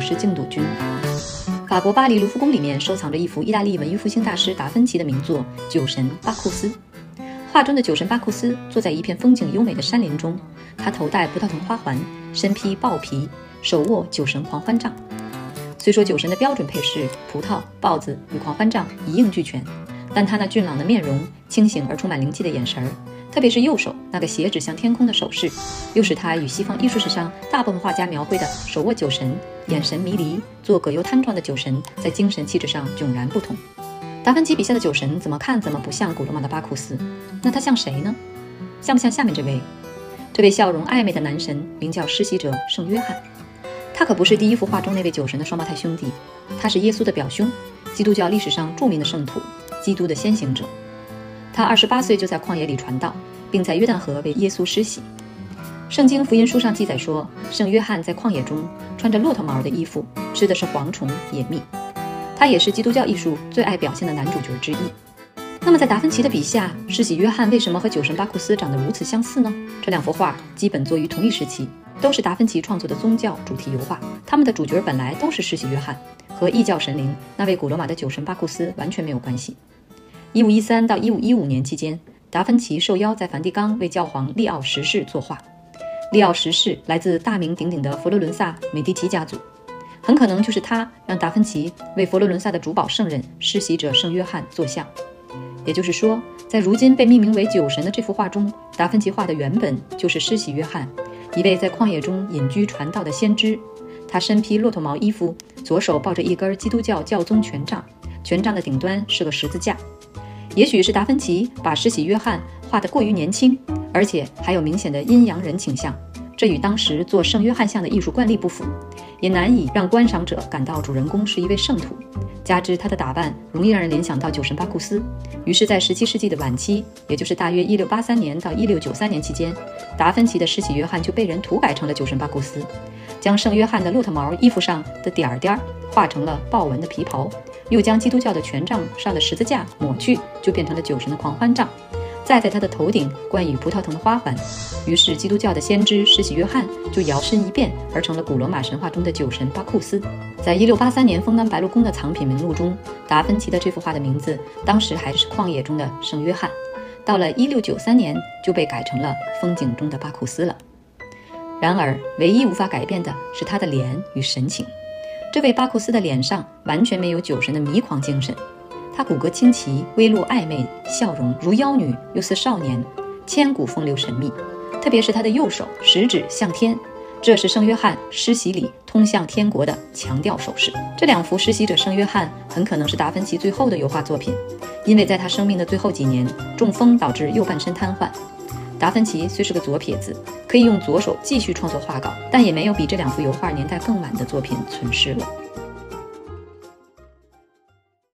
是净土君。法国巴黎卢浮宫里面收藏着一幅意大利文艺复兴大师达芬奇的名作《酒神巴库斯》。画中的酒神巴库斯坐在一片风景优美的山林中，他头戴葡萄藤花环，身披豹皮，手握酒神狂欢杖。虽说酒神的标准配饰葡萄、豹子与狂欢杖一应俱全，但他那俊朗的面容、清醒而充满灵气的眼神，特别是右手那个斜指向天空的手势，又使他与西方艺术史上大部分画家描绘的手握酒神、眼神迷离、做葛优瘫状的酒神在精神气质上迥然不同。达芬奇笔下的酒神怎么看怎么不像古罗马的巴库斯，那他像谁呢？像不像下面这位？这位笑容暧昧的男神名叫施洗者圣约翰。他可不是第一幅画中那位酒神的双胞胎兄弟，他是耶稣的表兄，基督教历史上著名的圣徒，基督的先行者。他28岁就在旷野里传道，并在约旦河为耶稣施洗。圣经福音书上记载说，圣约翰在旷野中穿着骆驼毛的衣服，吃的是蝗虫野蜜。他也是基督教艺术最爱表现的男主角之一。那么在达芬奇的笔下，施洗约翰为什么和酒神巴库斯长得如此相似呢？这两幅画基本作于同一时期，都是达芬奇创作的宗教主题油画，他们的主角本来都是施洗约翰，和异教神灵那位古罗马的酒神巴库斯完全没有关系。1513到1515年期间，达芬奇受邀在梵蒂冈为教皇利奥10世作画。利奥10世来自大名鼎鼎的佛罗伦萨美第奇家族，很可能就是他让达芬奇为佛罗伦萨的主保圣人施洗者圣约翰作像。也就是说，在如今被命名为酒神的这幅画中，达芬奇画的原本就是施洗约翰，一位在旷野中隐居传道的先知。他身披骆驼毛衣服，左手抱着一根基督教教宗权杖，权杖的顶端是个十字架。也许是达芬奇把施洗约翰画得过于年轻，而且还有明显的阴阳人倾向，这与当时做圣约翰像的艺术惯例不符，也难以让观赏者感到主人公是一位圣徒。加之他的打扮容易让人联想到酒神巴库斯，于是在17世纪的晚期，也就是大约1683年到1693年期间，达芬奇的施洗约翰就被人涂改成了酒神巴库斯，将圣约翰的骆驼毛衣服上的点儿画成了豹纹的皮袍，又将基督教的权杖上的十字架抹去，就变成了酒神的狂欢杖，再在他的头顶冠以葡萄藤的花环。于是基督教的先知施洗约翰就摇身一变而成了古罗马神话中的酒神巴库斯。在1683年枫丹白露宫的藏品名录中，达芬奇的这幅画的名字当时还是旷野中的圣约翰，到了1693年就被改成了风景中的巴库斯了。然而唯一无法改变的是他的脸与神情，这位巴库斯的脸上完全没有酒神的迷狂精神，他骨骼清奇，微露暧昧，笑容如妖女又似少年，千古风流神秘。特别是他的右手食指向天，这是圣约翰施洗礼通向天国的强调手势。这两幅施洗者圣约翰很可能是达芬奇最后的油画作品，因为在他生命的最后几年，中风导致右半身瘫痪。达芬奇虽是个左撇子，可以用左手继续创作画稿，但也没有比这两幅油画年代更晚的作品存世了。